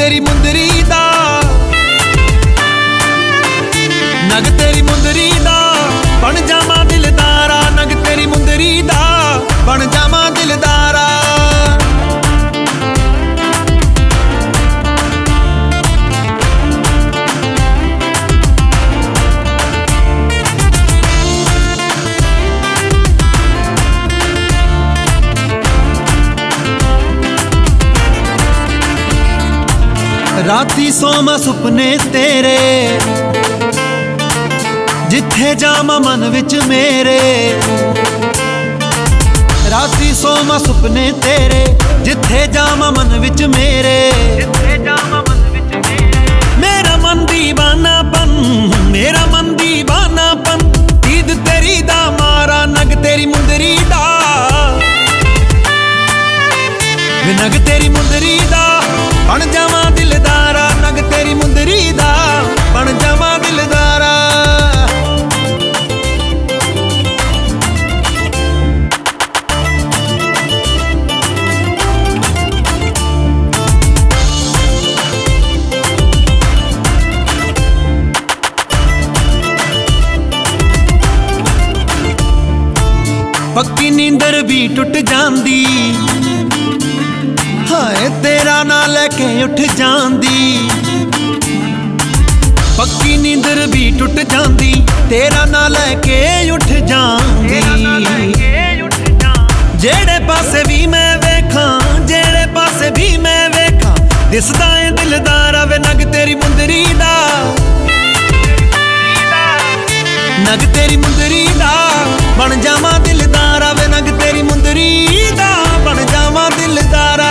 तेरी मुंदरी दा, नग तेरी मुंदरी दा बन जावा दिलदारा, नग तेरी मुंदरी दा बन जावा दिलदारा। राती सोमा सुपने तेरे, जिथे जामा मन विच मेरे। राती सोमा सुपने तेरे, जिथे जामा मन विच मेरे। मेरा मन दीवानापन, मेरा मन दीवानापन, ईद तेरी दा मारा नग तेरी मुंदरी दा, नग तेरी मुंदरी दा बन जावा दिलदारा, नग तेरी मुंदरी दा बन जावा दिलदारा। पक्की नींदर भी टुट जांदी, हाय तेरा ना लेके उठ जांदी। पक्की नींदर भी टुट जांदी, तेरा ना लेके उठ जांदी। जेड़े पासे भी मैं वेखां, जेड़े पासे भी मैं वेखां, दिसदा है दिलदारा वे नग तेरी मुंदरी दा, नग तेरी मुंदरी दा बन जावा दिलदारा वे नग तेरी मुंदरी दा बन जावा दिलदारा।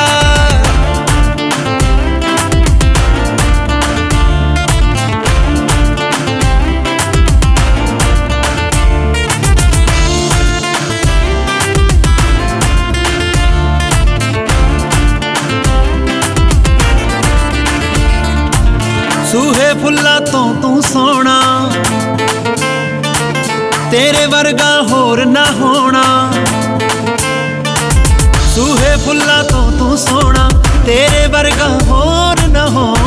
सूहे फुल्ला तो तू सोना, तेरे वर्गा होर ना होना। सूहे फुल्ला तो तू सोना, तेरे वर्गा होर ना होना।